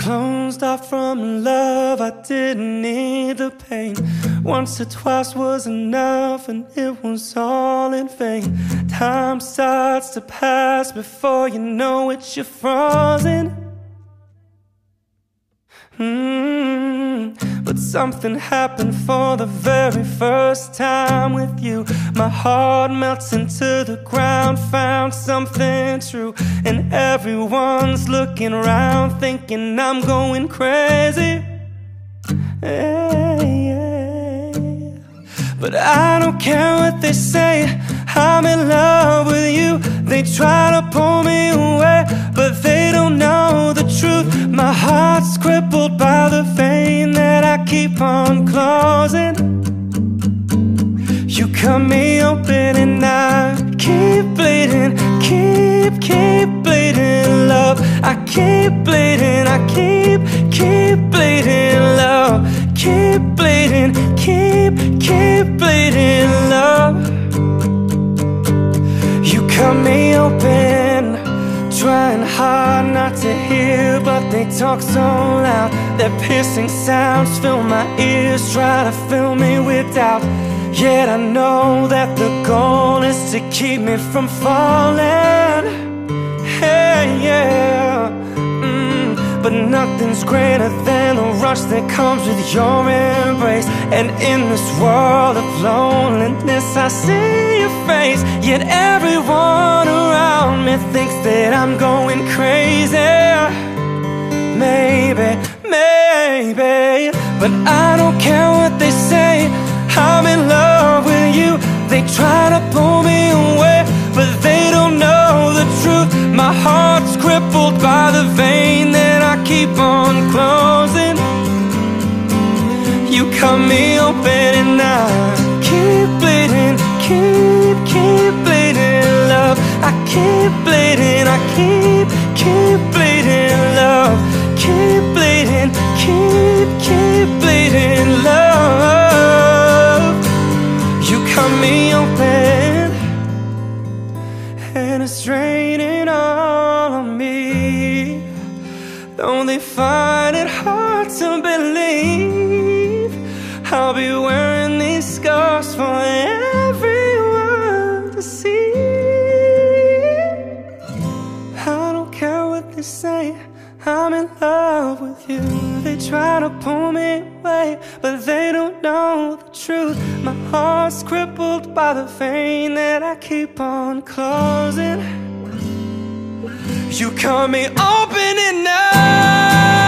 Closed off from love, I didn't need the pain. Once or twice was enough, and it was all in vain. Time starts to pass before you know it, you're frozen. But something happened for the very first time with you. My heart melts into the ground, found something true. And everyone's looking around thinking I'm going crazy. But I don't care what they say, I'm in love with you. They try to pull me away, but they don't know the truth. My heart's crippled by the vein that I keep on closing. You cut me open and I keep bleeding, keep bleeding, love. I keep bleeding, I keep bleeding, love. Keep bleeding, keep bleeding, love. You cut me open, trying hard not to hear, but they talk so loud. Their piercing sounds fill my ears, try to fill me with doubt. Yet I know that the goal is to keep me from falling. Hey, yeah. But nothing's greater than the rush that comes with your embrace. And in this world of loneliness, I see your face. Yet everyone around me thinks that I'm going crazy. Maybe, but I don't care what they say, I'm in love with you. They try to pull me away, but they don't know the truth. My heart's crippled by the vein that I keep on closing. You cut me open and I keep bleeding, keep bleeding, love. I keep bleeding, I keep bleeding, love. Keep bleeding, keep bleeding, love. You cut me open and it's raining all on me. Though they find it hard to believe, I'll be wearing these scars for everyone to see. I don't care what they say, I'm in love with you. They try to pull me away, but they don't know the truth. My heart's crippled by the vein that I keep on closing. You cut me open and now